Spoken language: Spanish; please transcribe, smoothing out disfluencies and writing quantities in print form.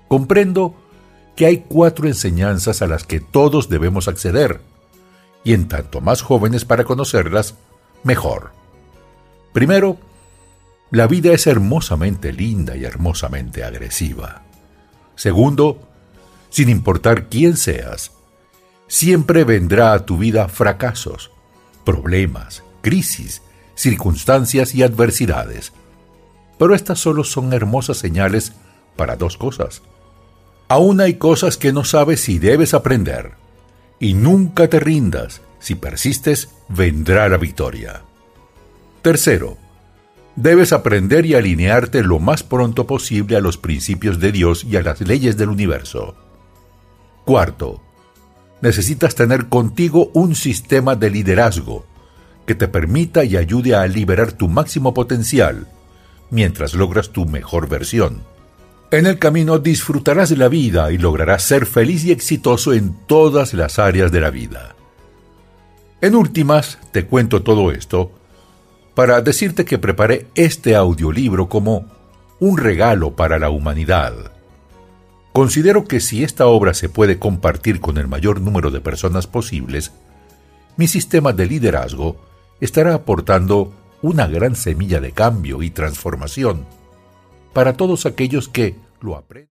Comprendo que hay 4 enseñanzas a las que todos debemos acceder, y en tanto más jóvenes para conocerlas, mejor. Primero, la vida es hermosamente linda y hermosamente agresiva. Segundo, sin importar quién seas, siempre vendrá a tu vida fracasos, problemas, crisis, circunstancias y adversidades. Pero estas solo son hermosas señales para 2 cosas. Aún hay cosas que no sabes si debes aprender. Y nunca te rindas. Si persistes, vendrá la victoria. Tercero, debes aprender y alinearte lo más pronto posible a los principios de Dios y a las leyes del universo. Cuarto, necesitas tener contigo un sistema de liderazgo que te permita y ayude a liberar tu máximo potencial mientras logras tu mejor versión. En el camino disfrutarás de la vida y lograrás ser feliz y exitoso en todas las áreas de la vida. En últimas, te cuento todo esto para decirte que preparé este audiolibro como un regalo para la humanidad. Considero que si esta obra se puede compartir con el mayor número de personas posibles, mi sistema de liderazgo estará aportando una gran semilla de cambio y transformación para todos aquellos que lo aprenden.